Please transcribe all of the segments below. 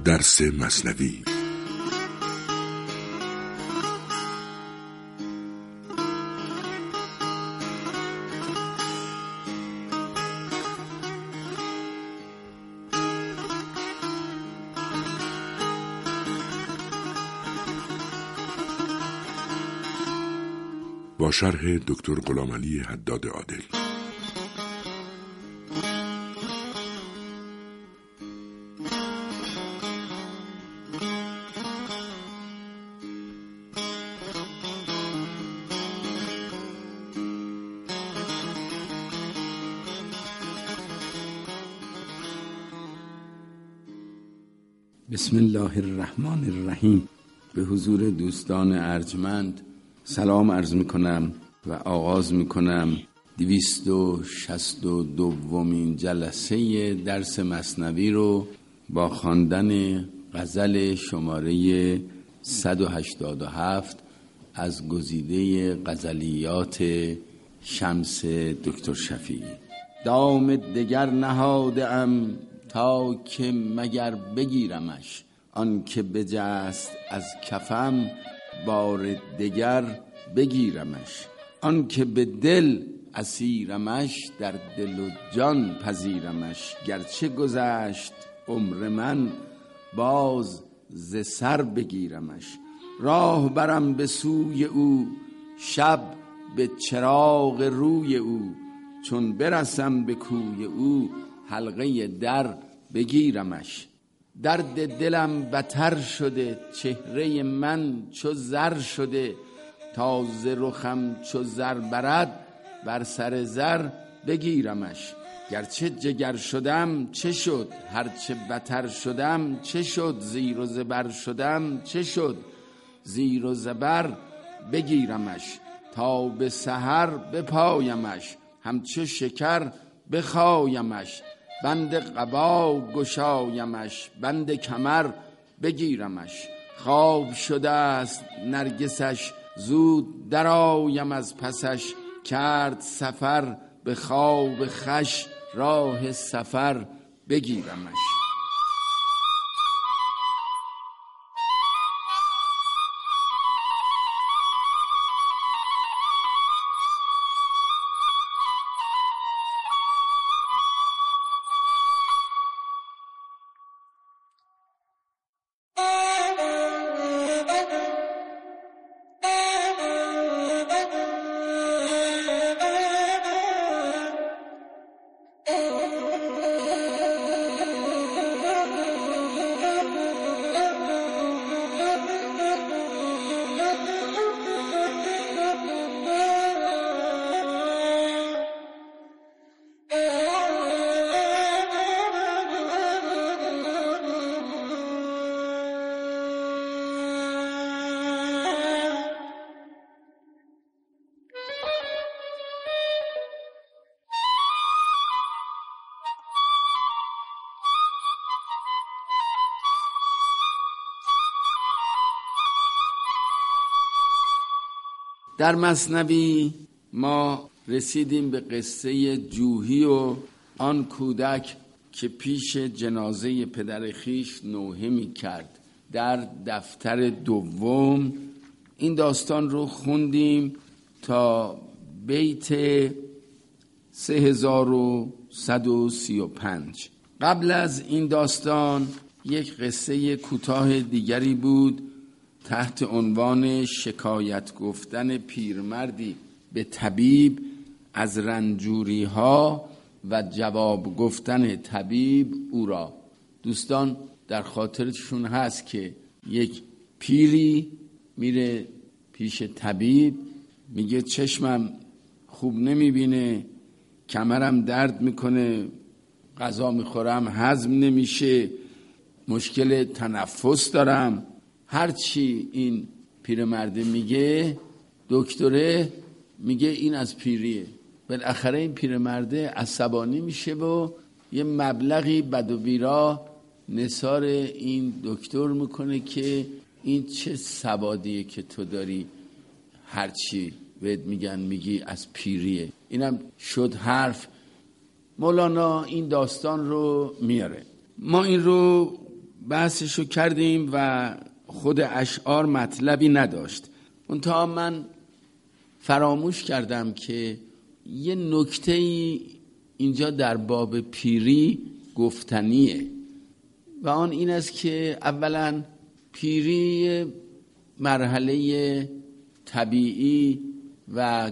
درس مثنوی. با شرح دکتر غلامعلی حداد عادل. بسم الله الرحمن الرحیم. به حضور دوستان ارجمند سلام عرض میکنم و آغاز میکنم 262مین جلسه درس مثنوی رو با خواندن غزل شماره 187 از گزیده غزلیات شمس دکتر شفیعی. دام دگر نهاده ام تا که مگر بگیرمش، آن که بجست از کفم بار دگر بگیرمش. آن که به دل اسیرمش در دل و جان پذیرمش. گرچه گذشت عمر من باز ز سر بگیرمش. راه برم به سوی او شب به چراغ روی او. چون برسم به کوی او حلقه در بگیرمش. درد دلم بتر شده چهره من چو زر شده. تا ز رخم چو زر برد بر سر زر بگیرمش. گرچه جگر شدم چه شد، هرچه بتر شدم چه شد. زیر و زبر شدم چه شد، زیر و زبر بگیرمش. تا به سحر بپایمش همچو شکر بخایمش. بند قبا گشایمش بند کمر بگیرمش. خواب شده است نرگسش زود درآیم از پسش. کرد سفر به خواب خوش راه سفر بگیرمش. در مثنوی ما رسیدیم به قصه جوحی و آن کودک که پیش جنازه پدر خیش نوحه می کرد. در دفتر دوم این داستان رو خوندیم تا بیت 3135. قبل از این داستان یک قصه کوتاه دیگری بود تحت عنوان شکایت گفتن پیرمردی به طبیب از رنجوری ها و جواب گفتن طبیب او را. دوستان در خاطرشون هست که یک پیری میره پیش طبیب، میگه چشمم خوب نمیبینه، کمرم درد میکنه، غذا میخورم هضم نمیشه، مشکل تنفس دارم. هرچی این پیرمرده میگه دکتره میگه این از پیریه. بالاخره این پیرمرده عصبانی میشه و یه مبلغی بد و بیرا نثار این دکتر میکنه که این چه سوادیه که تو داری هرچی بهت میگن میگی از پیریه. اینم شد حرف. مولانا این داستان رو میاره. ما این رو بحثشو کردیم و خود اشعار مطلبی نداشت. منتها من فراموش کردم که یه نکته‌ای اینجا در باب پیری گفتنیه و آن این است که اولا پیری مرحله طبیعی و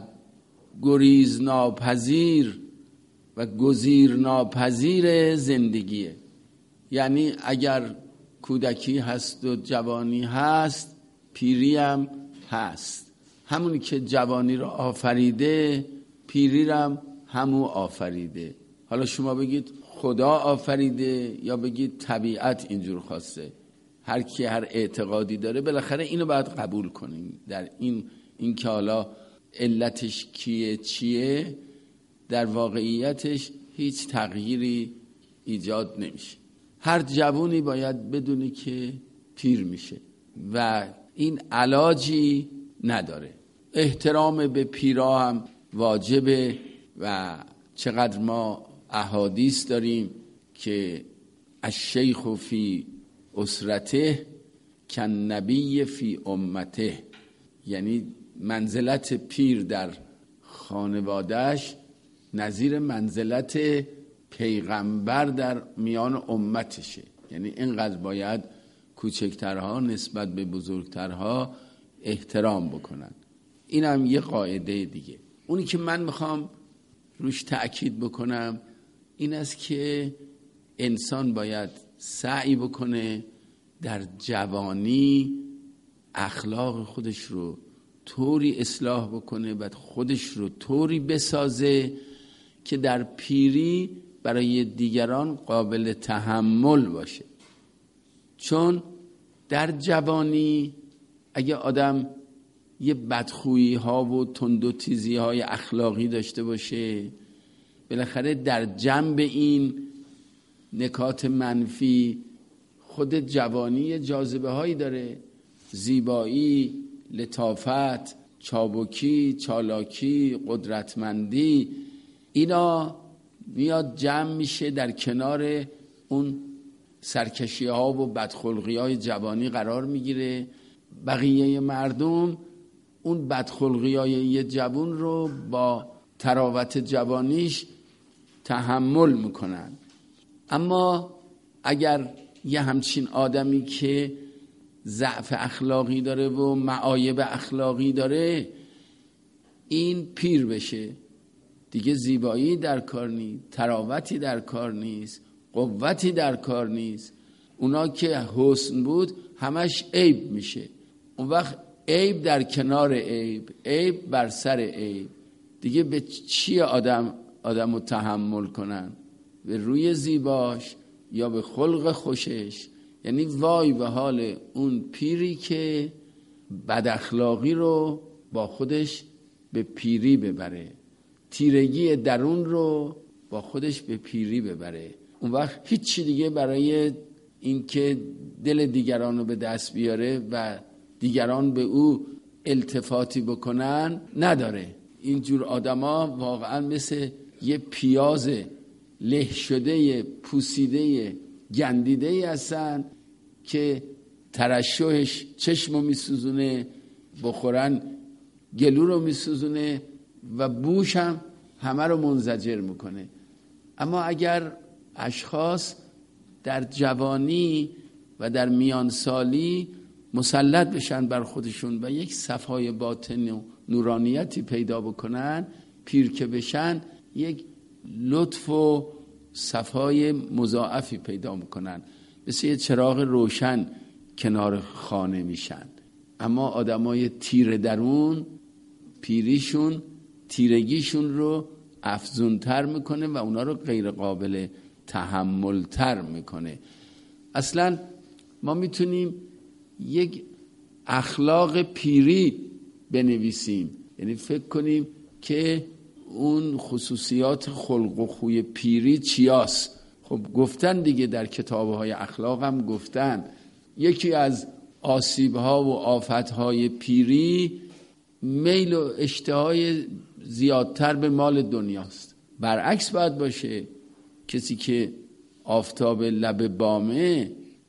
گریزناپذیر و گزیرناپذیر زندگیه. یعنی اگر کودکی هست و جوانی هست، پیری هم هست. همونی که جوانی رو آفریده، پیری رو هم همون آفریده. حالا شما بگید خدا آفریده یا بگید طبیعت اینجور خواسته، هر کی هر اعتقادی داره بالاخره اینو باید قبول کنیم. در این که حالا علتش کیه چیه، در واقعیتش هیچ تغییری ایجاد نمیشه. هر جوونی باید بدونه که پیر میشه و این علاجی نداره. احترام به پیرا هم واجبه و چقدر ما احادیث داریم که الشیخ فی اسرته کالنبی فی امته، یعنی منزلت پیر در خانوادهش نظیر منزلت پیغمبر در میان امتشه. یعنی اینقدر باید کوچکترها نسبت به بزرگترها احترام بکنن. این هم یه قاعده دیگه. اونی که من میخوام روش تأکید بکنم این است که انسان باید سعی بکنه در جوانی اخلاق خودش رو طوری اصلاح بکنه و خودش رو طوری بسازه که در پیری برای دیگران قابل تحمل باشه. چون در جوانی اگه آدم یه بدخویی ها و تند و تیزی های اخلاقی داشته باشه، بالاخره در جنب این نکات منفی خود جوانی جاذبه هایی داره، زیبایی، لطافت، چابکی، چالاکی، قدرتمندی، اینا میاد جمع میشه در کنار اون سرکشی ها و بدخلقی های جوانی قرار میگیره. بقیه مردم اون بدخلقی های یه جوان رو با تراوت جوانیش تحمل میکنن. اما اگر یه همچین آدمی که ضعف اخلاقی داره و معایب اخلاقی داره این پیر بشه، دیگه زیبایی در کار نیست، تراوتی در کار نیست، قوتی در کار نیست. اونا که حسن بود همش عیب میشه. اون وقت عیب در کنار عیب، عیب بر سر عیب، دیگه به چی آدم رو تحمل کنن؟ به روی زیباش یا به خلق خوشش؟ یعنی وای به حال اون پیری که بد اخلاقی رو با خودش به پیری ببره، تیرگی درون رو با خودش به پیری ببره. اون وقت هیچی دیگه برای اینکه دل دیگران رو به دست بیاره و دیگران به او التفاتی بکنن نداره. اینجور آدما واقعا مثل یه پیاز له شده، پوسیده، گندیده هستن که ترشحش چشمو میسوزونه، بخورن گلو رو میسوزونه و بوش هم همه رو منزجر میکنه. اما اگر اشخاص در جوانی و در میانسالی مسلط بشن بر خودشون و یک صفای باطن و نورانیتی پیدا بکنن، پیر که بشن یک لطف و صفای مضاعفی پیدا میکنن، مثل یه چراغ روشن کنار خانه میشن. اما آدمای تیر درون پیریشون تیرگیشون رو افزونتر میکنه و اونا رو غیر قابل تحملتر میکنه. اصلا ما میتونیم یک اخلاق پیری بنویسیم، یعنی فکر کنیم که اون خصوصیات خلق و خوی پیری چیاست. خب گفتن دیگه در کتابهای اخلاق هم گفتن یکی از آسیبها و آفتهای پیری میل و اشتهای زیادتر به مال دنیاست. برعکس باید باشه. کسی که آفتاب لب بامه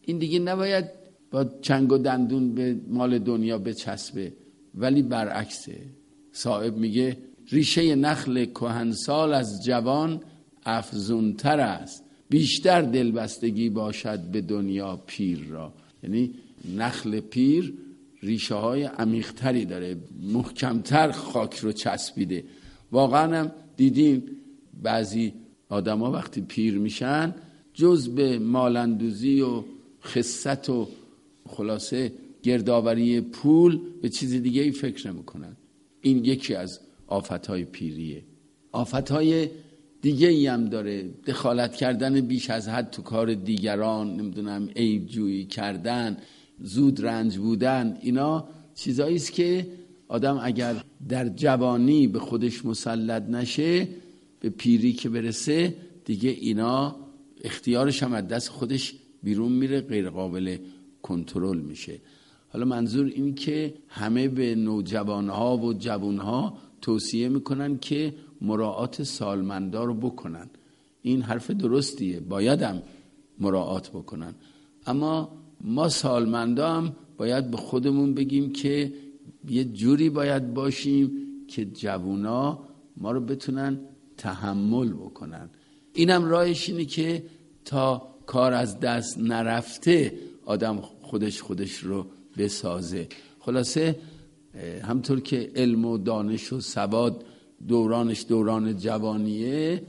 این دیگه نباید با چنگ و دندون به مال دنیا بچسبه، ولی برعکسه. صاحب میگه ریشه نخل کهنسال از جوان افزونتر است، بیشتر دلبستگی باشد به دنیا پیر را. یعنی نخل پیر ریشه های عمیق‌تری داره، محکمتر خاک رو چسبیده. واقعا هم دیدیم بعضی آدما وقتی پیر میشن جز به مالندوزی و خست و خلاصه گردآوری پول به چیز دیگه ای فکر نمیکنن. این یکی از آفتهای پیریه. آفتهای دیگه ای هم داره، دخالت کردن بیش از حد تو کار دیگران، نمیدونم عیب جویی کردن، زود رنج بودن. اینا چیزایی است که آدم اگر در جوانی به خودش مسلط نشه، به پیری که برسه دیگه اینا اختیارش هم از دست خودش بیرون میره، غیر قابل کنترل میشه. حالا منظور این که همه به نوجوانها و جوانها توصیه میکنن که مراعات سالمندا رو بکنن. این حرف درستیه، باید هم مراعات بکنن، اما ما سالمندا هم باید به خودمون بگیم که یه جوری باید باشیم که جوونا ما رو بتونن تحمل بکنن. اینم راهش اینه که تا کار از دست نرفته آدم خودش رو بسازه. خلاصه همطور که علم و دانش و سواد دورانش دوران جوانیه،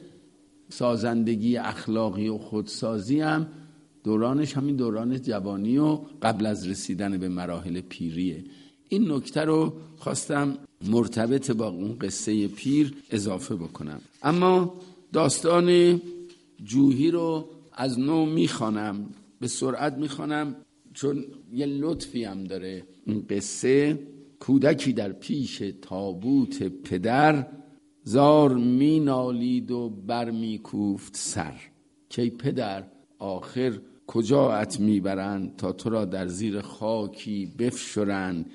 سازندگی اخلاقی و خودسازی هم دورانش همین دوران جوانی و قبل از رسیدن به مراحل پیریه. این نکته رو خواستم مرتبط با اون قصه پیر اضافه بکنم. اما داستان جوحی رو از نو میخوانم، به سرعت میخوانم چون یه لطفی هم داره این قصه. کودکی در پیش تابوت پدر، زار می نالید و بر می کوفت سر. که پدر آخر کجاات میبرند، تا تو را در زیر خاکی بفشرند.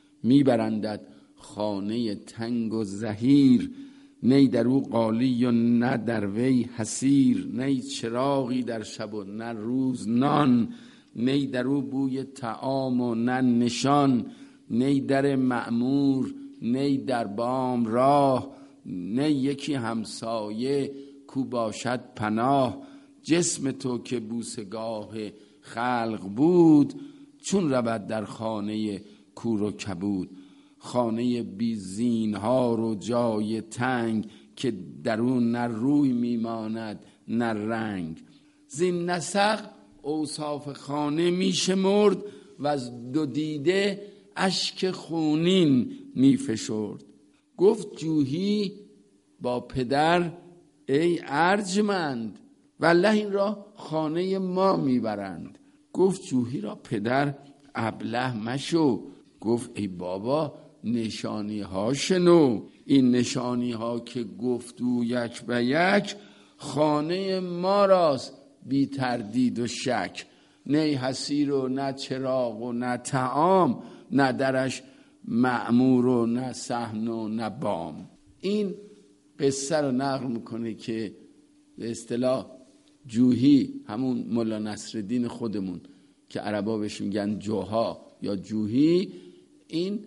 میبرندت خانه تنگ و زهیر، نی در او قالی و نه در وی حسیر. نی چراغی در شب و نه روز نان، نی در او بوی طعام و نه نشان. نی در معمور نی در بام راه، نی یکی همسایه کو باشد پناه. جسم تو که بوسگاه خلق بود، چون رود در خانه کور و کبود. خانه بی زینهار و جای تنگ، که در اون نه روی میماند نه رنگ. زین نسق اوصاف خانه میشمرد، و از دو دیده اشک خونین میفشرد. گفت جوحی با پدر ای ارجمند، والله این را خانه ما میبرند. گفت جوحی را پدر ابله مشو. گفت ای بابا نشانی ها شنو، این نشانی ها که گفتو یک به یک، خانه ما راست بی تردید و شک. نه حسیر و نه چراغ و نه طعام، نه درش معمور و نه صحن و نه بام. این قصه رو نقل میکنه که به اصطلاح جوحی، همون مولا نصرالدین خودمون که عربا بهش میگن جوها یا جوحی، این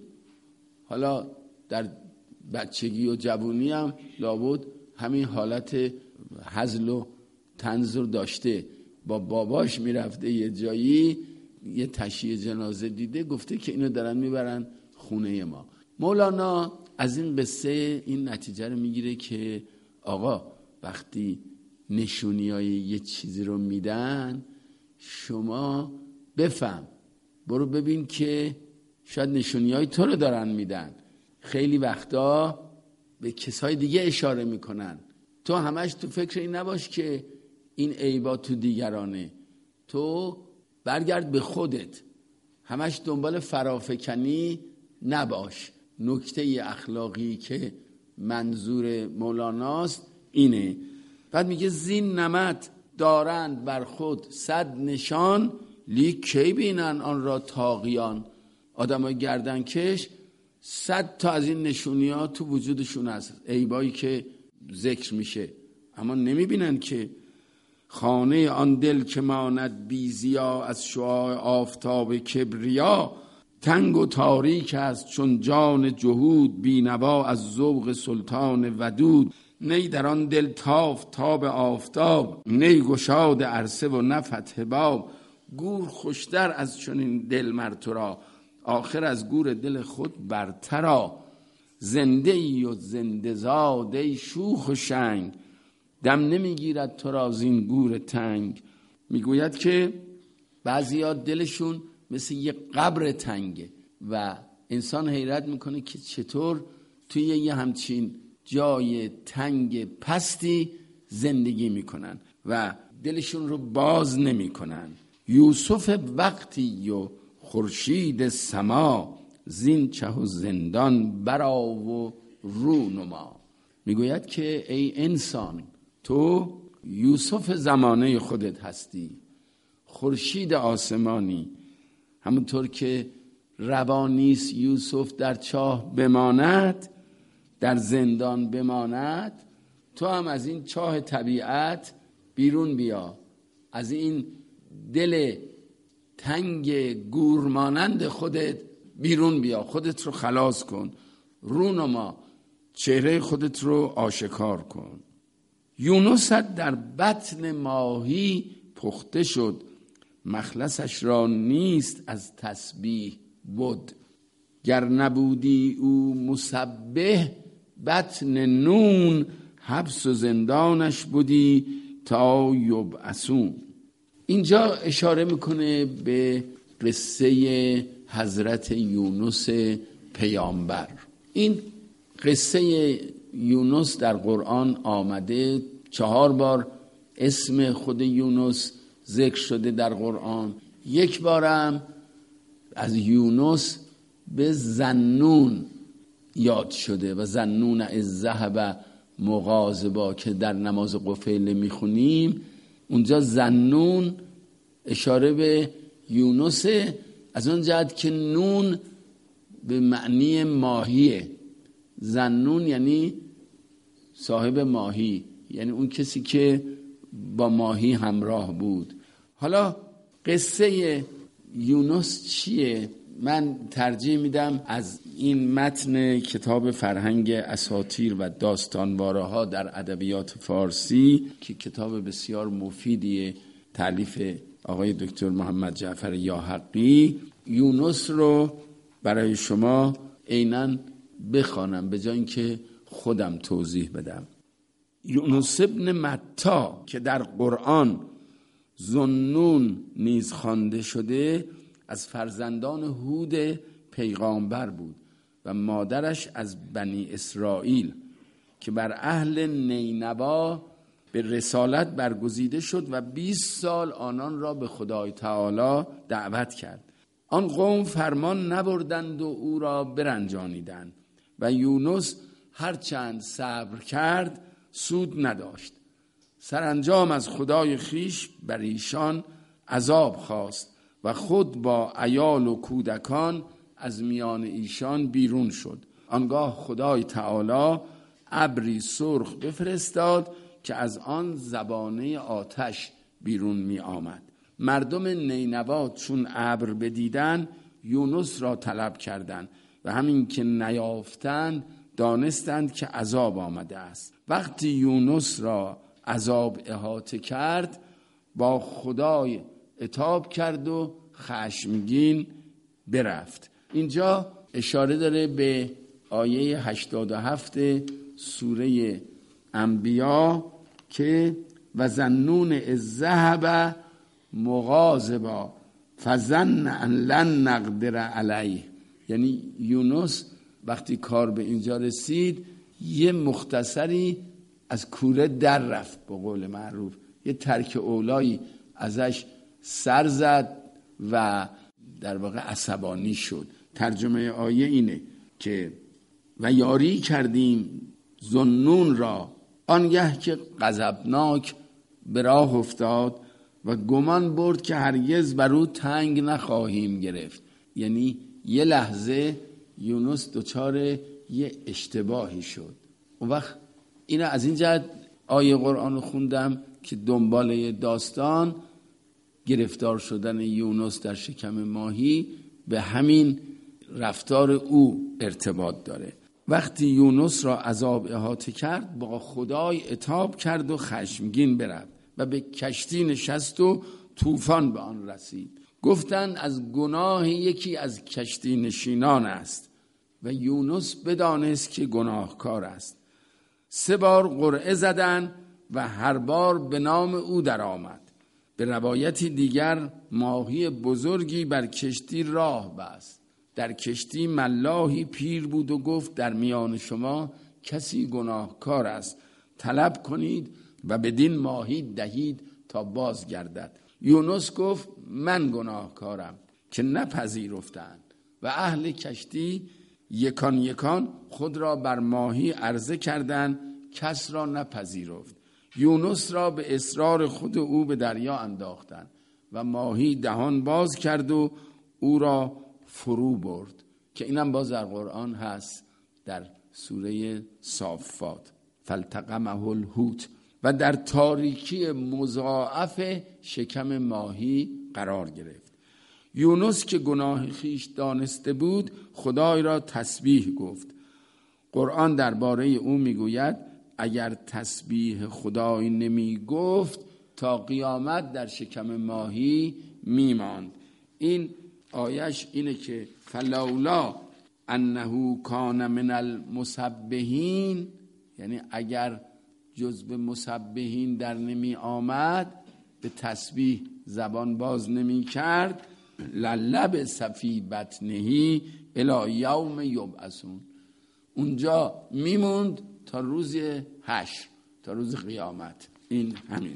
حالا در بچگی و جوونی هم لابد همین حالت هزل و طنز رو داشته. با باباش میرفته یه جایی، یه تشییع جنازه دیده، گفته که اینو دارن میبرن خونه ما. مولانا از این قصه این نتیجه رو میگیره که آقا وقتی نشونیای یه چیزی رو میدن، شما بفهم، برو ببین که شاید نشونیای تو رو دارن میدن. خیلی وقتا به کسای دیگه اشاره میکنن، تو همش تو فکر این نباش که این عیبا تو دیگرانه، تو برگرد به خودت، همش دنبال فرافکنی نباش. نکته اخلاقی که منظور مولاناست اینه. بعد میگه زین نمط دارند بر خود صد نشان، لیک کی بینن آن را طاغیان. آدمای گردن کش 100 تا از این نشونی ها تو وجودشون هست، عیبایی که ذکر میشه، اما نمیبینن که. خانه آن دل که ماند بی ضیا از شعاع آفتاب کبریا. تنگ و تاریک است چون جان جهود بینوا از ذوق سلطان ودود. نی در آن دل تاب آفتاب نی گشاد عرصه و نه فتح باب. گور خوشتر از چنین دل مر تو را آخر از گور دل خود برترا. زنده ای و زنده زاده شوخ و شنگ دم نمیگیرد تو را زین گور تنگ. میگوید که بعضیا دلشون مثل یه قبر تنگه و انسان حیرت میکنه که چطور توی یه همچین جای تنگ پستی زندگی میکنن و دلشون رو باز نمیکنن. یوسف وقتی و خورشید سما زین چه و زندان برا و رونما. میگوید که ای انسان تو یوسف زمانه خودت هستی، خورشید آسمانی. همونطور که روا نیست یوسف در چاه بماند، در زندان بماند، تو هم از این چاه طبیعت بیرون بیا، از این دل تنگ گورمانند خودت بیرون بیا، خودت رو خلاص کن، رونما، چهره خودت رو آشکار کن. یونس در بطن ماهی پخته شد، مخلصش را نیست از تسبیح بود. گر نبودی او مسبح بطن نون، حبس و زندانش بودی تا یبعثون. اینجا اشاره میکنه به قصه حضرت یونس پیامبر. این قصه یونس در قرآن آمده، 4 بار اسم خود یونس ذکر شده در قرآن. یک بارم از یونس به ذنون یاد شده و ذنون اذ ذهب مغاضبا که در نماز قفیل میخونیم. اونجا ذنون اشاره به یونس از اون جهت که نون به معنی ماهیه. ذنون یعنی صاحب ماهی، یعنی اون کسی که با ماهی همراه بود. حالا قصه یونس چیه؟ من ترجیح میدم از این متن کتاب فرهنگ اساطیر و داستانواره ها در ادبیات فارسی که کتاب بسیار مفیدیه، تالیف آقای دکتر محمد جعفر یاحقی، یونس رو برای شما عیناً بخوانم به جای اینکه خودم توضیح بدم. یونس ابن متی که در قرآن ذوالنون نیز خوانده شده، از فرزندان هود پیغامبر بود و مادرش از بنی اسرائیل که بر اهل نینوا به رسالت برگزیده شد و 20 سال آنان را به خدای تعالی دعوت کرد. آن قوم فرمان نبردند و او را برنجانیدند و یونس هرچند صبر کرد سود نداشت. سرانجام از خدای خیش بر ایشان عذاب خواست و خود با عیال و کودکان از میان ایشان بیرون شد. آنگاه خدای تعالی ابری سرخ بفرستاد که از آن زبانه آتش بیرون می آمد. مردم نینوا چون ابر بدیدن یونس را طلب کردند و همین که نیافتند دانستند که عذاب آمده است. وقتی یونس را عذاب احاطه کرد با خدای عتاب کرد و خشمگین برفت. اینجا اشاره داره به آیه 87 سوره انبیا که و ظنون اذ ذهب مغاضبا فظن ان لن نقدر علیه. یعنی یونس وقتی کار به اینجا رسید یه مختصری از کوره در رفت، به قول معروف یه ترک اولایی ازش سر زد و در واقع عصبانی شد. ترجمه آیه اینه که و یاری کردیم ذوالنون را آنگه که غضبناک به راه افتاد و گمان برد که هرگز بر او تنگ نخواهیم گرفت. یعنی یه لحظه یونس دچار یه اشتباهی شد. اون وقت اینا از این جهت آیه قرآن رو خوندم که دنباله داستان گرفتار شدن یونس در شکم ماهی به همین رفتار او ارتباط داره. وقتی یونس را عذاب احاطه کرد با خدای عتاب کرد و خشمگین برفت و به کشتی نشست و طوفان به آن رسید. گفتند از گناه یکی از کشتی نشینان است و یونس بدانست که گناهکار است. 3 بار قرعه زدند و هر بار به نام او در آمد. به روایتی دیگر ماهی بزرگی بر کشتی راه بست. در کشتی ملاحی پیر بود و گفت در میان شما کسی گناهکار است، طلب کنید و بدین ماهی دهید تا باز گردد. یونس گفت من گناهکارم، که نپذیرفتند و اهل کشتی یکان یکان خود را بر ماهی عرضه کردند، کس را نپذیرفت. یونس را به اصرار خود او به دریا انداختند و ماهی دهان باز کرد و او را فرو برد، که اینم باز در قرآن هست در سوره صافات، فالتقمه الحوت، و در تاریکی مضاعف شکم ماهی قرار گرفت. یونس که گناه خیش دانسته بود خدای را تسبیح گفت. قرآن درباره او میگوید اگر تسبیح خدای نمی گفت تا قیامت در شکم ماهی میماند. این آیش اینه که فلولا انه کان من المسبحین، یعنی اگر جزو مسبحین در نمی آمد، به تسبیح زبان باز نمی کرد، للبث فی بطنه الی یوم یبعثون، اونجا میموند تا روز حشر، تا روز قیامت. این همین.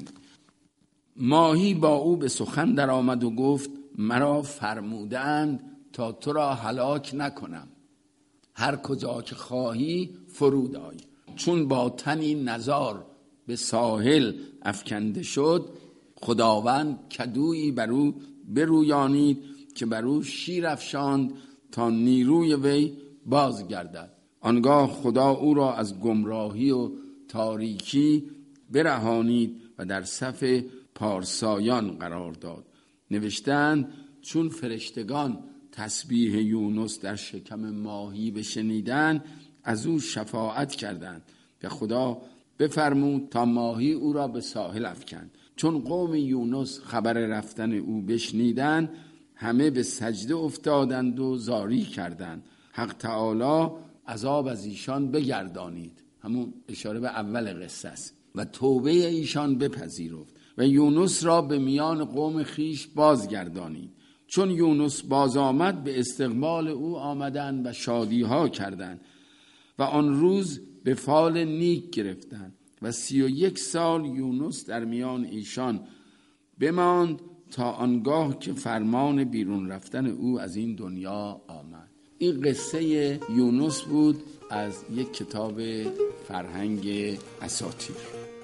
ماهی با او به سخن در آمد و گفت مرا فرمودند تا تو را هلاک نکنم، هر کجا که خواهی فرود آی. چون با تنی نزار به ساحل افکنده شد، خداوند کدویی بر او برویانید که بر او شیر افشاند تا نیروی وی بازگردد. آنگاه خدا او را از گمراهی و تاریکی برهانید و در صف پارسایان قرار داد. نوشتند چون فرشتگان تسبیح یونس در شکم ماهی بشنیدند، از او شفاعت کردند و خدا بفرمود تا ماهی او را به ساحل افکند. چون قوم یونس خبر رفتن او بشنیدند، همه به سجده افتادند و زاری کردند حق تعالی عذاب از ایشان بگردانید، همون اشاره به اول قصه است، و توبه ایشان بپذیرفت و یونس را به میان قوم خیش بازگردانید. چون یونس باز آمد به استقبال او آمدند و شادی ها کردند و آن روز به فال نیک گرفتند و 31 سال یونس در میان ایشان بماند تا آنگاه که فرمان بیرون رفتن او از این دنیا آمد. این قصه یونس بود از یک کتاب فرهنگ اساطیر.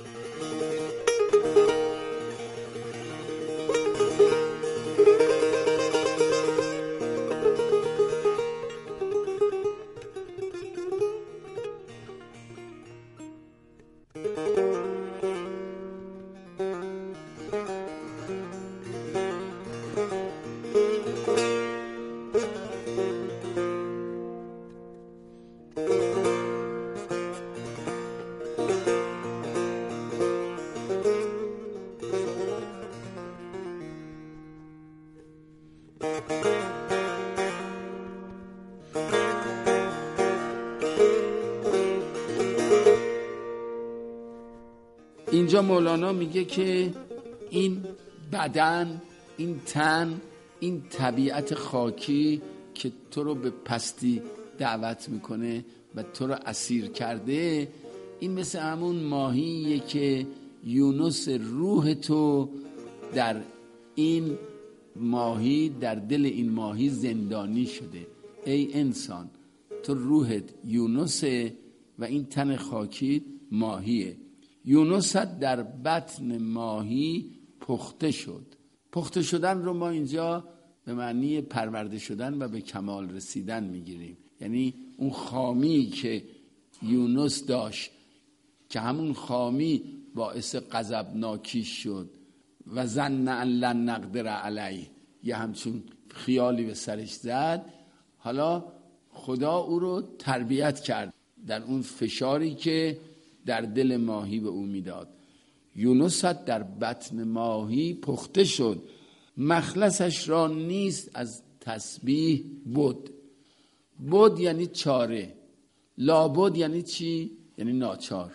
اینجا مولانا میگه که این بدن، این تن، این طبیعت خاکی که تو رو به پستی دعوت میکنه و تو رو اسیر کرده، این مثل همون ماهیه که یونس روح تو در این ماهی، در دل این ماهی زندانی شده. ای انسان، تو روحت یونسه و این تن خاکی ماهیه. یونس در بطن ماهی پخته شد. پخته شدن رو ما اینجا به معنی پرورده شدن و به کمال رسیدن میگیریم. یعنی اون خامی که یونس داشت، که همون خامی باعث غضبناکی شد و ظن ان لن نقدر علیه، یه همچون خیالی به سرش زد. حالا خدا او رو تربیت کرد در اون فشاری که در دل ماهی به او میداد. یونس در بطن ماهی پخته شد، مخلصش را نیست از تسبیح بد. بد یعنی چاره، لابد یعنی چی؟ یعنی ناچار.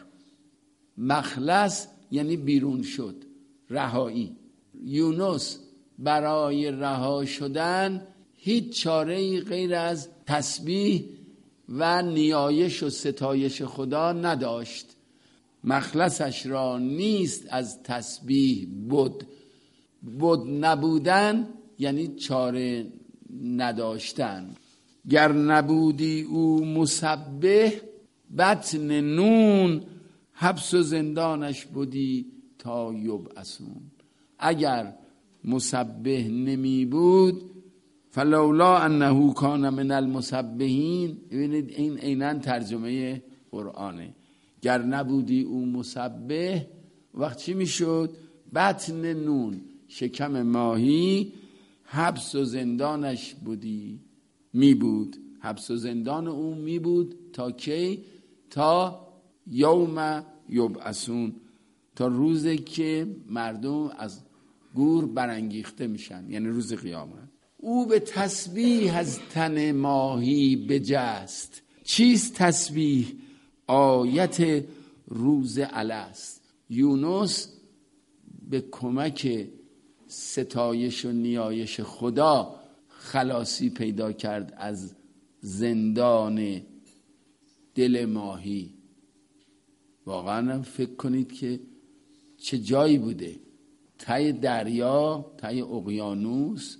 مخلص یعنی بیرون شد، رهایی. یونس برای رها شدن هیچ چاره‌ای غیر از تسبیح و نیایش و ستایش خدا نداشت. مخلصش را نیست از تسبیح بد. بد نبودن یعنی چاره نداشتن. گر نبودی او مسبح، بطن نون حبس و زندانش بودی تا یبعثون. اگر مسبح نمی بود، فلولا انه کان من المسبحین. ببینید این عیناً ترجمه قرآنه. گر نبودی او مسبح، وقت چی میشد؟ بطن نون، شکم ماهی، حبس و زندانش بودی، می بود. حبس و زندان او می بود تا کی؟ تا یوم یبعثون، تا روزی که مردم از گور برانگیخته میشن، یعنی روز قیامت. او به تسبیح از تن ماهی بجست. چیست تسبیح؟ آیت روز الست. یونس به کمک ستایش و نیایش خدا خلاصی پیدا کرد از زندان دل ماهی. واقعا فکر کنید که چه جایی بوده، ته دریا، ته اقیانوس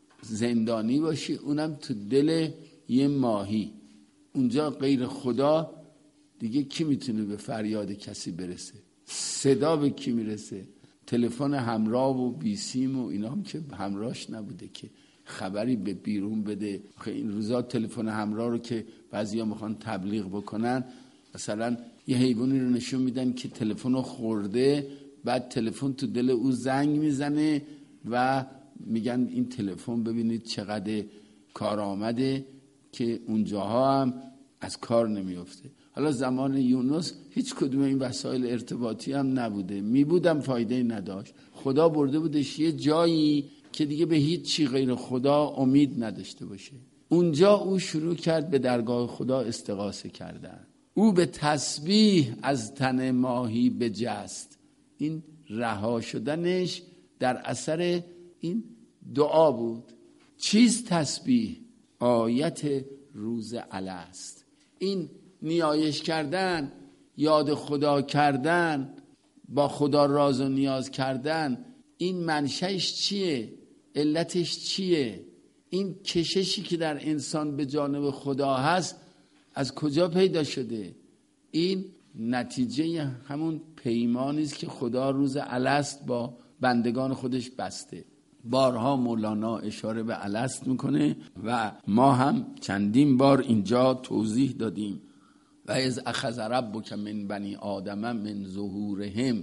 زندانی باشی، اونم تو دل یه ماهی. اونجا غیر خدا دیگه کی میتونه به فریاد کسی برسه؟ صدا به کی میرسه؟ تلفن همراه و بیسیم و اینا هم که همراهش نبوده که خبری به بیرون بده. این روزا تلفن همراه رو که بعضیا میخوان تبلیغ بکنن، مثلا یه حیوانی رو نشون میدن که تلفن رو خورده، بعد تلفن تو دل او زنگ میزنه و میگن این تلفن ببینید چقدر کار آمده، که اونجاها هم از کار نمیفته. حالا زمان یونس هیچ کدوم این وسایل ارتباطی هم نبوده، میبودم فایده نداشت. خدا برده بودش یه جایی که دیگه به هیچ چی غیر خدا امید نداشته باشه. اونجا او شروع کرد به درگاه خدا استغاثه کردن. او به تسبیح از تن ماهی بجست. این رها شدنش در اثر این دعا بود. چیز تسبیح؟ آیت روز الست. این نیایش کردن، یاد خدا کردن، با خدا راز و نیاز کردن، این منشأش چیه؟ علتش چیه؟ این کششی که در انسان به جانب خدا هست از کجا پیدا شده؟ این نتیجه همون پیمانی است که خدا روز الست با بندگان خودش بسته. بارها مولانا اشاره به الست میکنه و ما هم چندین بار اینجا توضیح دادیم. و از اخذ ربک من بنی آدم من ظهورهم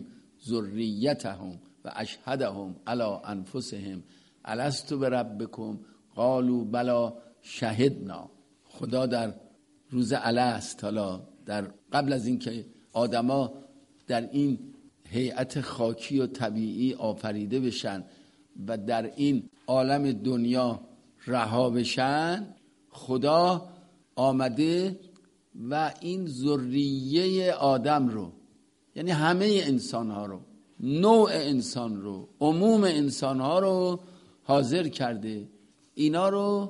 ذریتهم و اشهدهم علی انفسهم الست بربکم قالوا بلی شهدنا. خدا در روز الست، حالا در قبل از اینکه آدما در این هیئت خاکی و طبیعی آفریده بشن و در این عالم دنیا رها بشن، خدا آمده و این ذریه آدم رو، یعنی همه انسان ها رو، نوع انسان رو، عموم انسان ها رو حاضر کرده. اینا رو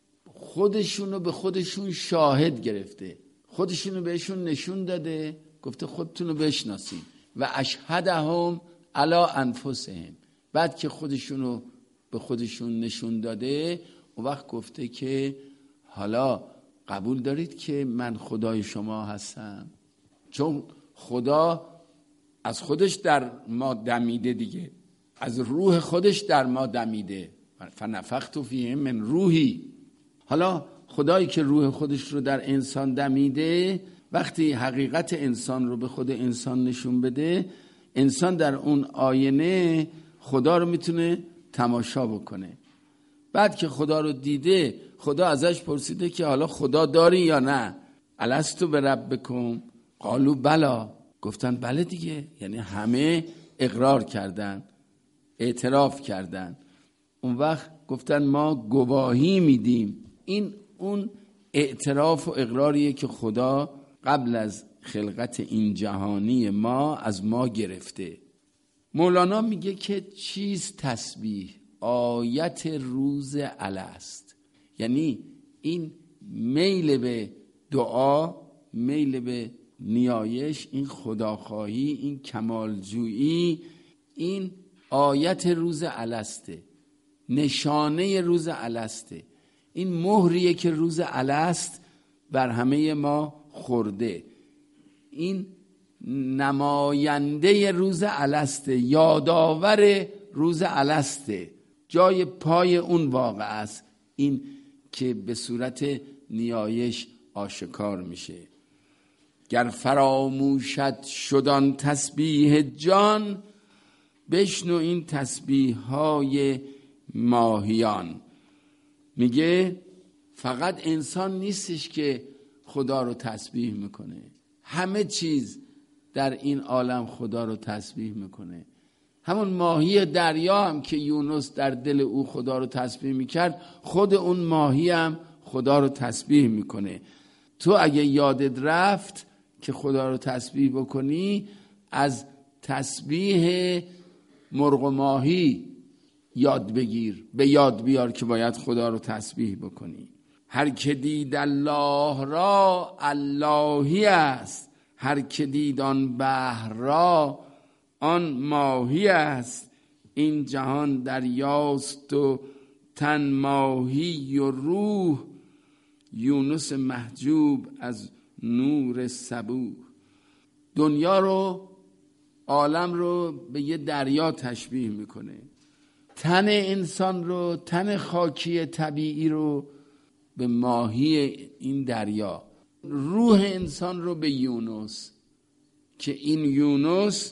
خودشون به خودشون شاهد گرفته، خودشون رو بهشون نشون داده، گفته خودتون رو بشناسید. و اشهدهم علی انفسهم. بعد که خودشون رو به خودشون نشون داده، اون وقت گفته که حالا قبول دارید که من خدای شما هستم؟ چون خدا از خودش در ما دمیده دیگه، از روح خودش در ما دمیده. فنفخت فیه من روحی. حالا خدایی که روح خودش رو در انسان دمیده، وقتی حقیقت انسان رو به خود انسان نشون بده، انسان در اون آینه خدا رو میتونه تماشا بکنه. بعد که خدا رو دیده، خدا ازش پرسیده که حالا خدا داری یا نه؟ الستو بربکم قالوا بلا، گفتن بله دیگه. یعنی همه اقرار کردن، اعتراف کردن. اون وقت گفتن ما گواهی میدیم. این اون اعتراف و اقراریه که خدا قبل از خلقت این جهانی ما از ما گرفته. مولانا میگه که چیست تسبیح؟ آیت روز الست. یعنی این میل به دعا، میل به نیایش، این خداخواهی، این کمالجویی، این آیت روز السته، نشانه روز السته. این مهریه که روز الست بر همه ما خورده. این نماینده روز السته، یادآور روز السته، جای پای اون واقع است. این که به صورت نیایش آشکار میشه. گر فراموشت شدان تسبیح جان، بشنو این تسبیح های ماهیان. میگه فقط انسان نیستش که خدا رو تسبیح میکنه، همه چیز در این عالم خدا رو تسبیح میکنه. همون ماهی دریا هم که یونس در دل او خدا رو تسبیح میکرد، خود اون ماهی هم خدا رو تسبیح میکنه. تو اگه یادت رفت که خدا رو تسبیح بکنی، از تسبیح مرغ و ماهی یاد بگیر، به یاد بیار که باید خدا رو تسبیح بکنی. هر که دید الله را اللهی است، هر که دید آن بحر را آن ماهی است. این جهان دریاست و تن ماهی و روح، یونس محجوب از نور صبوح. دنیا رو، عالم رو به یه دریا تشبیه میکنه. تن انسان رو، تن خاکی طبیعی رو به ماهی این دریا. روح انسان رو به یونس، که این یونس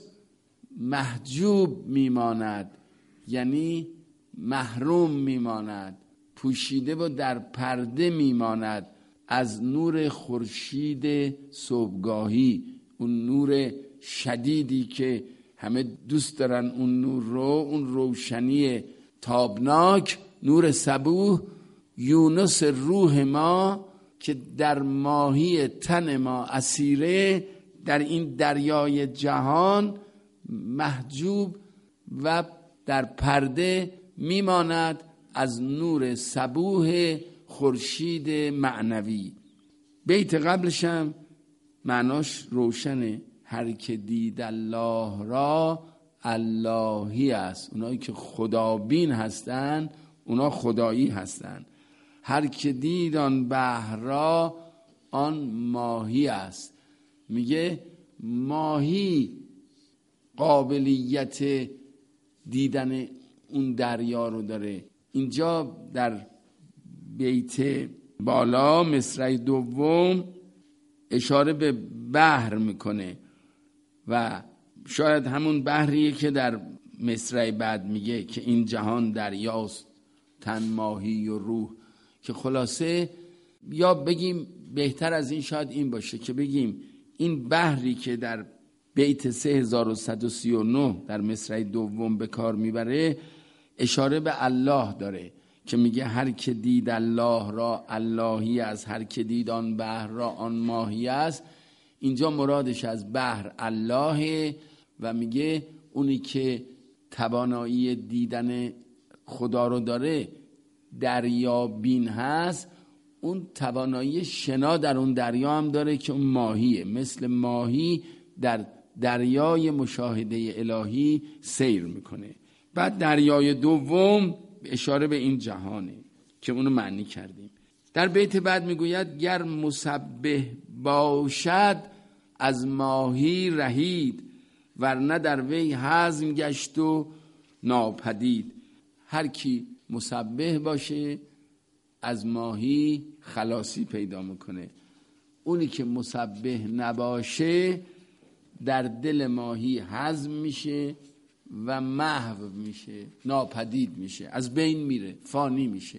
محجوب میماند، یعنی محروم میماند، پوشیده و در پرده میماند از نور خورشید صبحگاهی، اون نور شدیدی که همه دوست دارن اون نور رو، اون روشنی تابناک، نور صبوح. یونس روح ما که در ماهی تن ما اسیره، در این دریای جهان محجوب و در پرده میماند از نور صبوح خورشید معنوی. بیت قبلش هم معناش روشنه. هر که دید الله را اللهی است. اونایی که خدابین هستن اونا خدایی هستن. هر که دید آن بحر را آن ماهی است. میگه ماهی قابلیت دیدن اون دریا رو داره. اینجا در بیت بالا مصرع دوم اشاره به بحر میکنه و شاید همون بحریه که در مصرع بعد میگه که این جهان دریاست، تن ماهی و روح. که خلاصه یا بگیم بهتر از این شاید این باشه که بگیم این بحری که در بیت 3139 در مصرع دوم به کار میبره اشاره به الله داره که میگه هر که دید الله را اللهی است، هر که دید آن بحر را آن ماهی است. اینجا مرادش از بحر الله و میگه اونی که توانایی دیدن خدا رو داره، دریا بین هست، اون توانایی شنا در اون دریا هم داره که اون ماهیه. مثل ماهی در دریای مشاهده الهی سیر میکنه. بعد دریای دوم اشاره به این جهانه که اونو معنی کردیم. در بیت بعد میگوید گر مسبح باشد از ماهی رهید، ورنه در وی هضم گشت و ناپدید. هر کی مسبح باشه از ماهی خلاصی پیدا میکنه. اونی که مسبح نباشه در دل ماهی هضم میشه و محو میشه، ناپدید میشه، از بین میره، فانی میشه.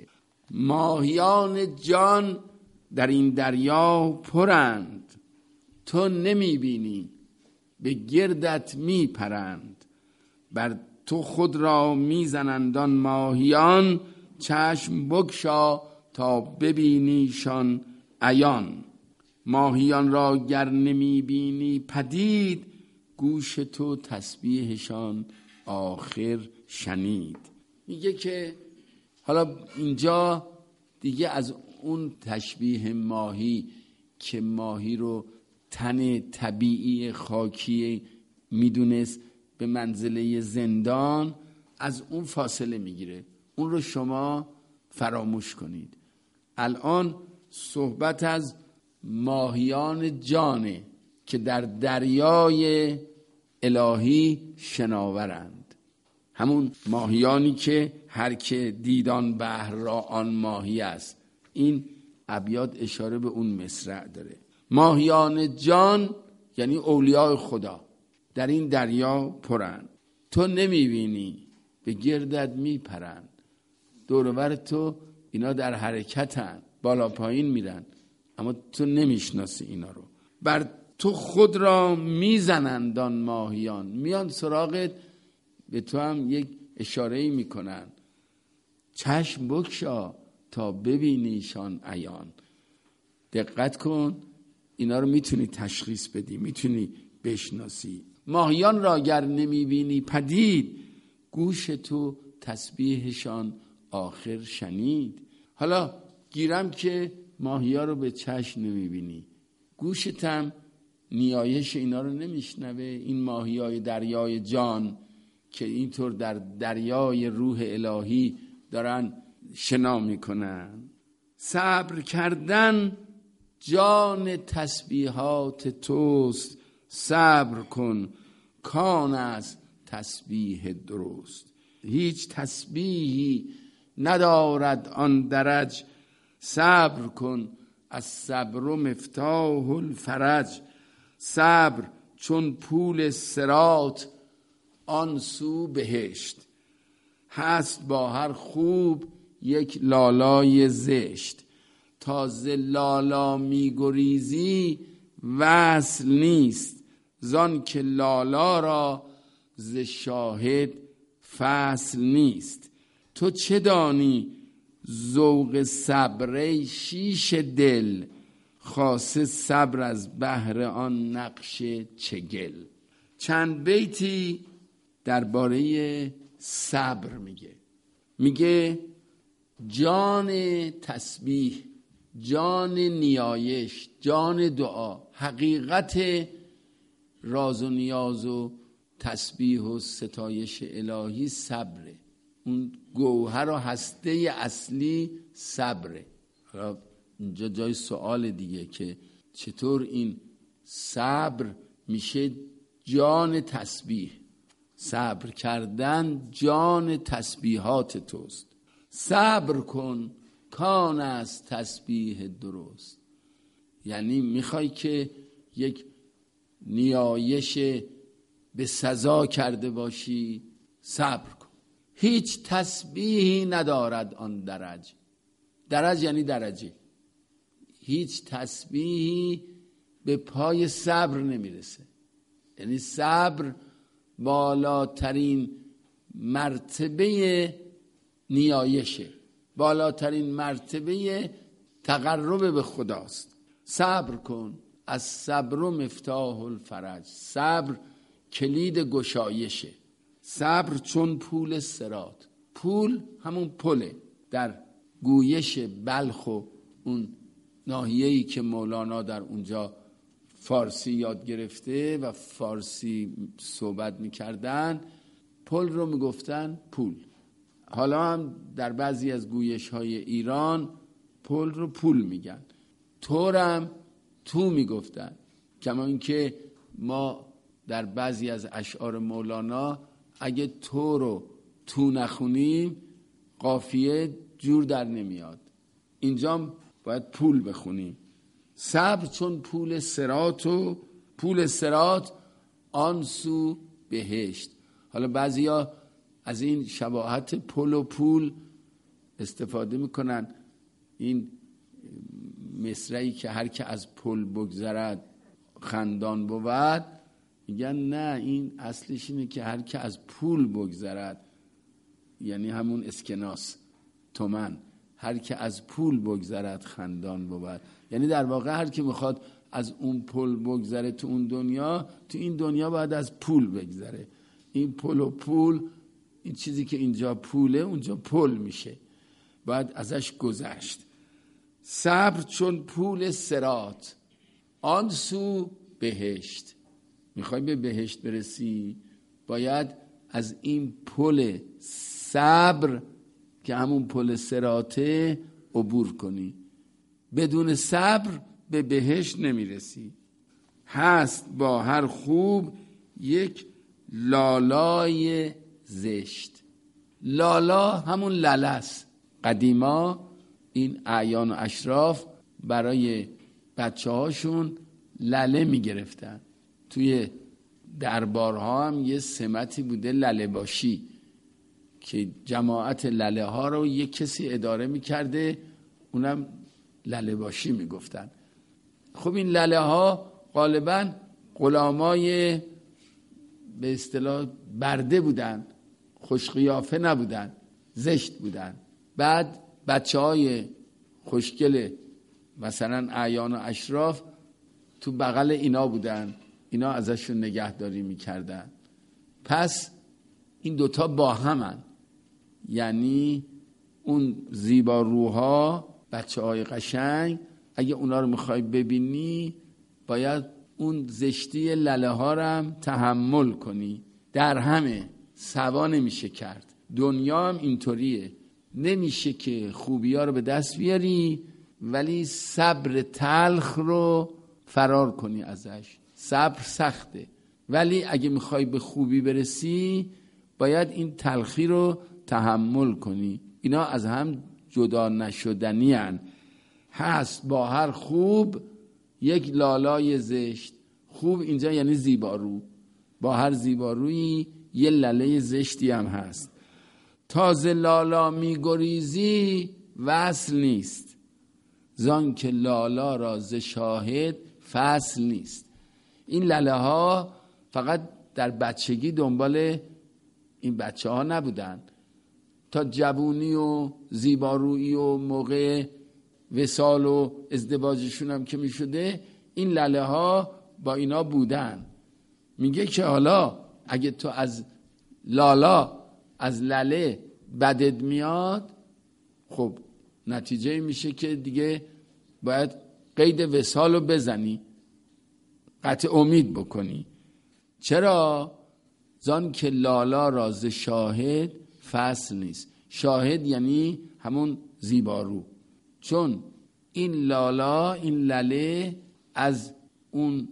ماهیان جان در این دریا پرند، تو نمیبینی به گردت میپرند. بر تو خود را میزنند آن ماهیان، چشم بگشا تا ببینیشان عیان. ماهیان را گر نمیبینی پدید، گوش تو تسبیحشان آخر شنید. میگه که حالا اینجا دیگه از اون تشبیه ماهی که ماهی رو تن طبیعی خاکی میدونست به منزله زندان، از اون فاصله میگیره، اون رو شما فراموش کنید. الان صحبت از ماهیان جانه که در دریای الهی شناورند، همون ماهیانی که هر که دیدان بحر را آن ماهی است. این ابیات اشاره به اون مصرع داره. ماهیان جان یعنی اولیاء خدا در این دریا پرند، تو نمیبینی به گردت میپرند. دور و بر تو اینا در حرکتن، بالا پایین میرن، اما تو نمیشناسی اینا رو. بر تو خود را میزنند آن ماهیان، میان سراغت، به تو هم یک اشاره‌ای میکنن، چشم بگشا تا ببینیشان عیان. دقت کن، اینا رو میتونی تشخیص بدی، میتونی بشناسی. ماهیان را گر نمیبینی پدید، گوش تو تسبیحشان آخر شنید. حالا گیرم که ماهیا رو به چشم نمیبینی، گوشتم نیایش اینا رو نمیشنوه. این ماهیای دریای جان که اینطور در دریای روح الهی دارن شنا میکنن. صبر کردن جان تسبیحات توست، صبر کن کان است تسبیح درست. هیچ تسبیحی ندارد آن درج، صبر کن از صبر مفتاح الفرج. صبر چون پول صراط آن سو بهشت، هست با هر خوب یک لالای زشت. تا ز لالا میگریزی وصل نیست، زان که لالا را ز شاهد فصل نیست. تو چه دانی ذوق صبر شیش دل، خاصه صبر از بهر آن نقش چگل. چند بیتی درباره صبر میگه جان تسبیح، جان نیایش، جان دعا، حقیقت راز و نیاز و تسبیح و ستایش الهی صبره. اون گوهر و هسته اصلی صبره. حالا اینجا جای سوال دیگه که چطور این صبر میشه جان تسبیح. صبر کردن جان تسبیحات توست. صبر کن کان است تسبیح درست. یعنی میخوای که یک نیایش به سزا کرده باشی، صبر کن. هیچ تسبیحی ندارد آن درج. درج یعنی درجه. هیچ تسبیحی به پای صبر نمیرسه. یعنی صبر بالاترین مرتبه نیایشه، بالاترین مرتبه تقرب به خداست. صبر کن از صبر مفتاح الفرج. صبر کلید گشایشه. صبر چون پول صراط. پول همون پله. در گویش بلخ و اون ناحیه‌ای که مولانا در اونجا فارسی یاد گرفته و فارسی صحبت میکردن، پل رو میگفتن پول. حالا هم در بعضی از گویش‌های ایران پل رو پول میگن. تورم تو میگفتن. کما اینکه ما در بعضی از اشعار مولانا اگه تو رو تو نخونیم قافیه جور در نمیاد. اینجا باید پول بخونیم. صبر چون پول صراط. و پول صراط آن سو بهشت. حالا بعضیا از این شباهت پل و پول استفاده میکنن. این مصرعی که هر که از پل بگذرد خندان بود، میگن نه، این اصلش اینه که هر که از پول بگذرد، یعنی همون اسکناس تومن، هر که از پول بگذرد خندان بود. یعنی در واقع هر که میخواد از اون پل بگذره تو اون دنیا، تو این دنیا باید از پول بگذره. این پل و پول، این چیزی که اینجا پوله اونجا پل میشه، باید ازش گذشت. صبر چون پول صراط، آن سو بهشت. میخوای به بهشت برسی، باید از این پل صبر که همون پل صراطه عبور کنی. بدون صبر به بهشت نمیرسی. هست با هر خوب یک لالای زشت. لالا همون لله است. قدیما این اعیان و اشراف برای بچه هاشون لله میگرفتن. توی دربارها هم یه سمتی بوده لله باشی، که جماعت لله ها رو یک کسی اداره میکرده، اونم لله باشی میگفتن. خب این لله ها غالبا غلامای به اصطلاح برده بودن، خوش قیافه نبودن، زشت بودن. بعد بچه های خوشگل مثلا اعیان و اشراف تو بغل اینا بودن، اینا ازشون نگهداری میکردن. پس این دوتا با همن، یعنی اون زیباروها، بچه های قشنگ، اگه اونا رو میخوای ببینی باید اون زشتی لله ها رو هم تحمل کنی. در همه سوا نمیشه کرد. دنیا هم اینطوریه، نمیشه که خوبی ها رو به دست بیاری ولی صبر تلخ رو فرار کنی ازش. صبر سخته، ولی اگه میخوای به خوبی برسی باید این تلخی رو تحمل کنی. اینا از هم جدا نشدنی هن. هست با هر خوب یک لالای زشت. خوب اینجا یعنی زیبارو، با هر زیبارویی یه لله زشتی هم هست. تازه لالا میگریزی وصل نیست، زان که لالا را ز شاهد فصل نیست. این لله ها فقط در بچگی دنبال این بچه ها نبودن، تا جوونی و زیبارویی و موقع وصال و ازدواجشون هم که می شده این لله ها با اینا بودن. میگه که حالا اگه تو از لالا، از لله بدت میاد، خب نتیجه میشه که دیگه باید قید وصال رو بزنی، قطع امید بکنی. چرا؟ زان که لالا راز شاهد فصل نیست. شاهد یعنی همون زیبارو، چون این لالا، این لله از اون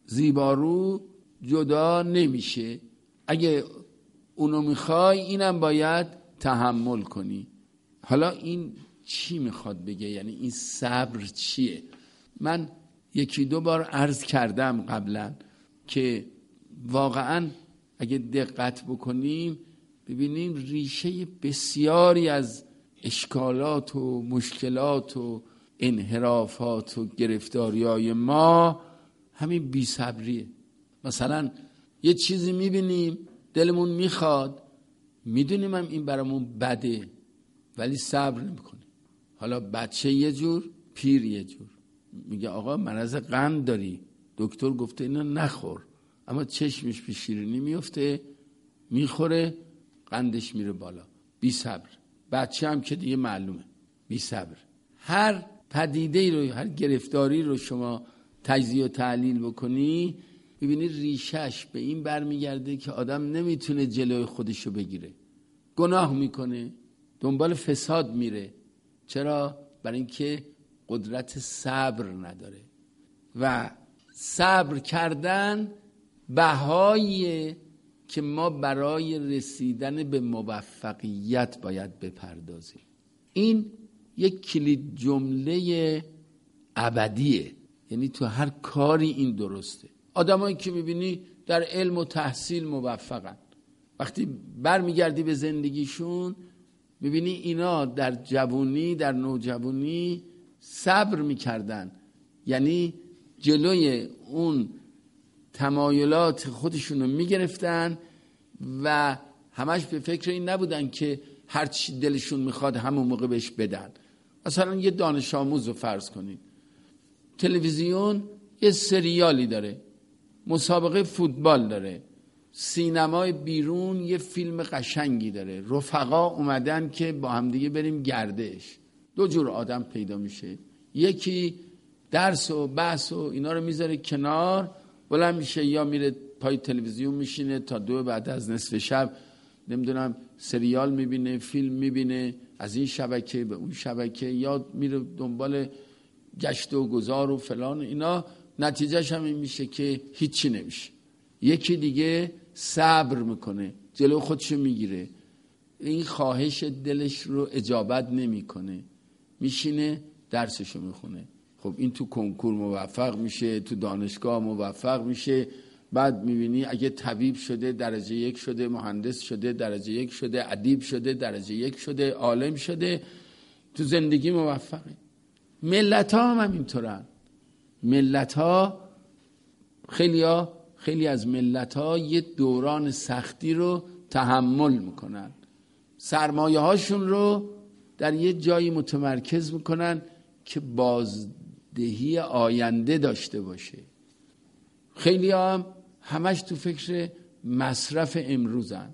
زیبارو جدا نمیشه. اگه اونو میخوای اینم باید تحمل کنی. حالا این چی میخواد بگه؟ یعنی این صبر چیه؟ من یکی دو بار عرض کردم قبلا که واقعا اگه دقت بکنیم ببینیم ریشه بسیاری از اشکالات و مشکلات و انحرافات و گرفتاری‌های ما همین بی‌صبریه. مثلا یه چیزی میبینیم دلمون میخواد، میدونیم هم این برامون بده ولی صبر نمیکنیم. حالا بچه یه جور، پیر یه جور. میگه آقا مرض قند داری، دکتر گفته اینو نخور، اما چشمش به شیرینی میفته، میخوره، قندش میره بالا. بی صبر. بچه هم که دیگه معلومه بی صبر. هر پدیده رو، هر گرفتاری رو شما تجزیه و تحلیل بکنی ببینی ریشش به این برمیگرده که آدم نمیتونه جلوی خودش رو بگیره، گناه میکنه، دنبال فساد میره. چرا؟ برای اینکه قدرت صبر نداره. و صبر کردن بهاییه که ما برای رسیدن به موفقیت باید بپردازیم. این یک کلید جمله ابدیه، یعنی تو هر کاری این درسته. آدمایی که میبینی در علم و تحصیل موفقن. وقتی برمیگردی به زندگیشون ببینی اینا در جوانی، در نوجوانی صبر میکردن، یعنی جلوی اون تمایلات خودشونو میگرفتن و همش به فکر این نبودن که هر چی دلشون میخواد همون موقع بهش بدن. مثلا یه دانش آموز رو فرض کنید، تلویزیون یه سریالی داره، مسابقه فوتبال داره، سینمای بیرون یه فیلم قشنگی داره، رفقا اومدن که با همدیگه بریم گردش. دو جور آدم پیدا میشه، یکی درس و بحث و اینا رو میذاره کنار، بلند میشه یا میره پای تلویزیون میشینه تا 2 بعد از نصف شب نمیدونم سریال میبینه، فیلم میبینه، از این شبکه به اون شبکه، یا میره دنبال گشت و گذار و فلان اینا. نتیجهش هم این میشه که هیچی نمیشه. یکی دیگه صبر میکنه، جلو خودشو میگیره، این خواهش دلش رو اجابت نمیکنه، میشینه درسشو میخونه. خب این تو کنکور موفق میشه، تو دانشگاه موفق میشه. بعد میبینی اگه طبیب شده درجه 1 شده، مهندس شده درجه 1 شده، ادیب شده درجه 1 شده، عالم شده، تو زندگی موفقه. ملت ها هم اینطورن. ملت ها خیلی از ملت ها یه دوران سختی رو تحمل میکنن، سرمایه هاشون رو در یه جایی متمرکز میکنن که بازدهی آینده داشته باشه. خیلی هم همش تو فکر مصرف امروزن،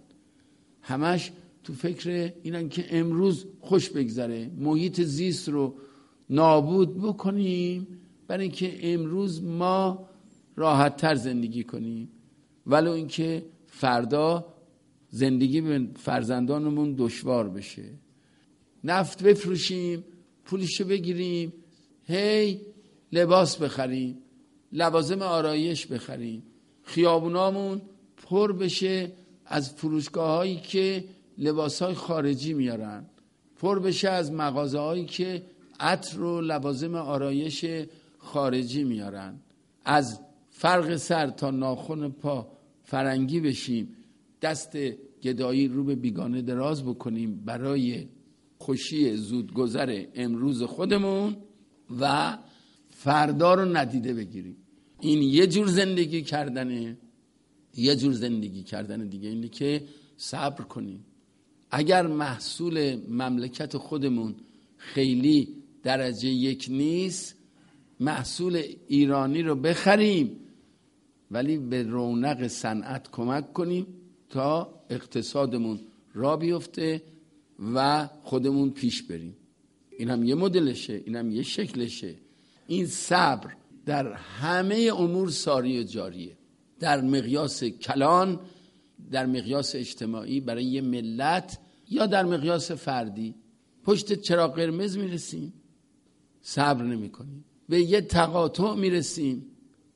همش تو فکر اینن که امروز خوش بگذره، محیط زیست رو نابود بکنیم برای اینکه امروز ما راحت تر زندگی کنیم، ولو اینکه فردا زندگی به فرزندانمون دشوار بشه. نفت بفروشیم، پولشو بگیریم، هی لباس بخریم، لوازم آرایش بخریم، خیابونامون پر بشه از فروشگاهایی که لباسهای خارجی میارن، پر بشه از مغازه‌هایی که عطر و لوازم آرایش خارجی میارن، از فرق سر تا ناخن پا فرنگی بشیم، دست گدایی رو به بیگانه دراز بکنیم برای خوشی زودگذر امروز خودمون و فردا رو ندیده بگیریم. این یه جور زندگی کردنه. یه جور زندگی کردن دیگه اینه که صبر کنیم. اگر محصول مملکت خودمون خیلی درجه 1 نیست، محصول ایرانی رو بخریم ولی به رونق صنعت کمک کنیم تا اقتصادمون را بیفته و خودمون پیش بریم. این هم یه مدلشه، این هم یه شکلشه. این صبر در همه امور ساری و جاریه، در مقیاس کلان، در مقیاس اجتماعی برای یه ملت، یا در مقیاس فردی. پشت چراغ قرمز میرسیم، صبر نمی کنیم. به یه تقاطع میرسیم،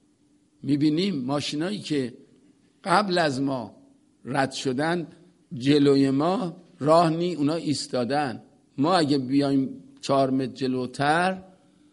میبینیم ماشینایی که قبل از ما رد شدن جلوی ما راه نی، اونا ایستادن. ما اگه بیایم 4 متر جلوتر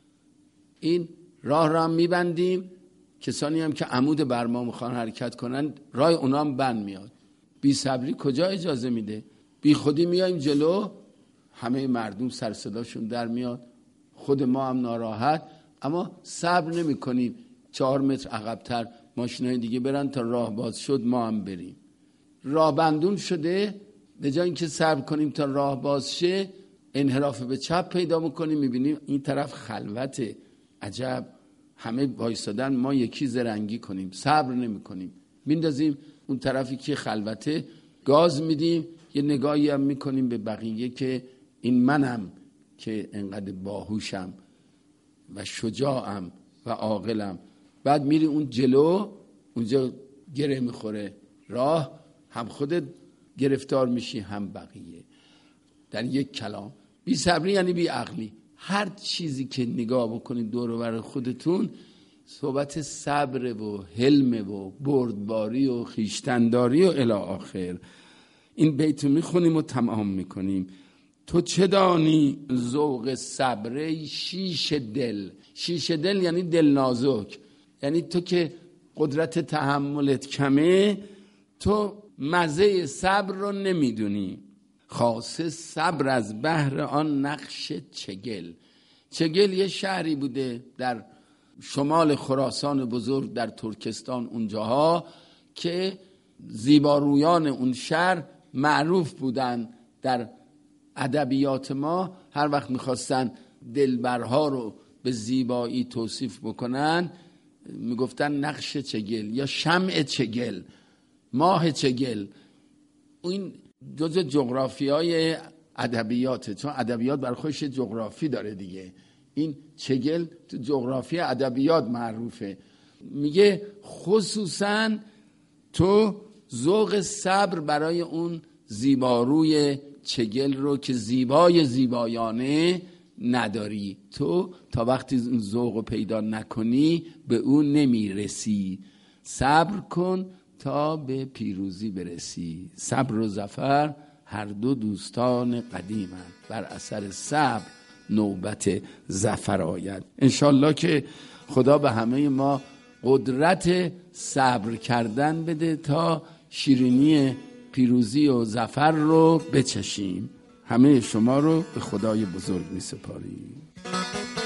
این راه را هم میبندیم. کسانی هم که عمود بر ما میخوان حرکت کنن راه اونا هم بند میاد. بی صبری کجا اجازه میده؟ بی خودی میایم جلو، همه مردم سر صداشون در میاد، خود ما هم ناراحت، اما صبر نمی کنیم 4 متر عقب‌تر ماشینای دیگه برن تا راه باز شد ما هم بریم. راه بندون شده، به جای اینکه صبر کنیم تا راه باز شه انحراف به چپ پیدا میکنیم، میبینیم این طرف خلوته، عجب همه وایسادن، ما یکی زرنگی کنیم، صبر نمی کنیم، میندازیم اون طرفی که خلوته، گاز میدیم، یه نگاهی هم میکنیم به بقیه که این منم که انقدر باهوشم و شجاعم و عاقلم. بعد میری اون جلو، اونجا گره میخوره راه، هم خودت گرفتار میشی هم بقیه. در یک کلام بی صبری یعنی بی عقلی. هر چیزی که نگاه بکنید دور و بر خودتون صحبت صبر و حلم و بردباری و خیشتنداری و الی آخر. این بیتو میخونیم و تمام میکنیم. تو چه دانی ذوق صبر شیش دل. شیش دل یعنی دل نازک، یعنی تو که قدرت تحملت کمه، تو مزه صبر رو نمیدونی. خاصه صبر از بهر آن نقش چگل. چگل یه شهری بوده در شمال خراسان بزرگ در ترکستان، اونجاها که زیبارویان اون شهر معروف بودن در ادبیات ما. هر وقت میخواستن دلبرها رو به زیبایی توصیف بکنن میگفتن نقش چگل یا شمع چگل، ماه چگل. این جزء جغرافیای ادبیاته، چون ادبیات برای خودش جغرافی داره دیگه. این چگل تو جغرافی ادبیات معروفه. میگه خصوصا تو ذوق صبر برای اون زیباروی چگل رو که زیبای زیبایانه نداری. تو تا وقتی ذوق پیدا نکنی به اون نمیرسی. صبر کن تا به پیروزی برسی. صبر و ظفر هر دو دوستان قدیمند، بر اثر صبر نوبت ظفر آید. انشالله که خدا به همه ما قدرت صبر کردن بده تا شیرینی پیروزی و ظفر رو بچشیم. همه شما رو به خدای بزرگ می سپاریم.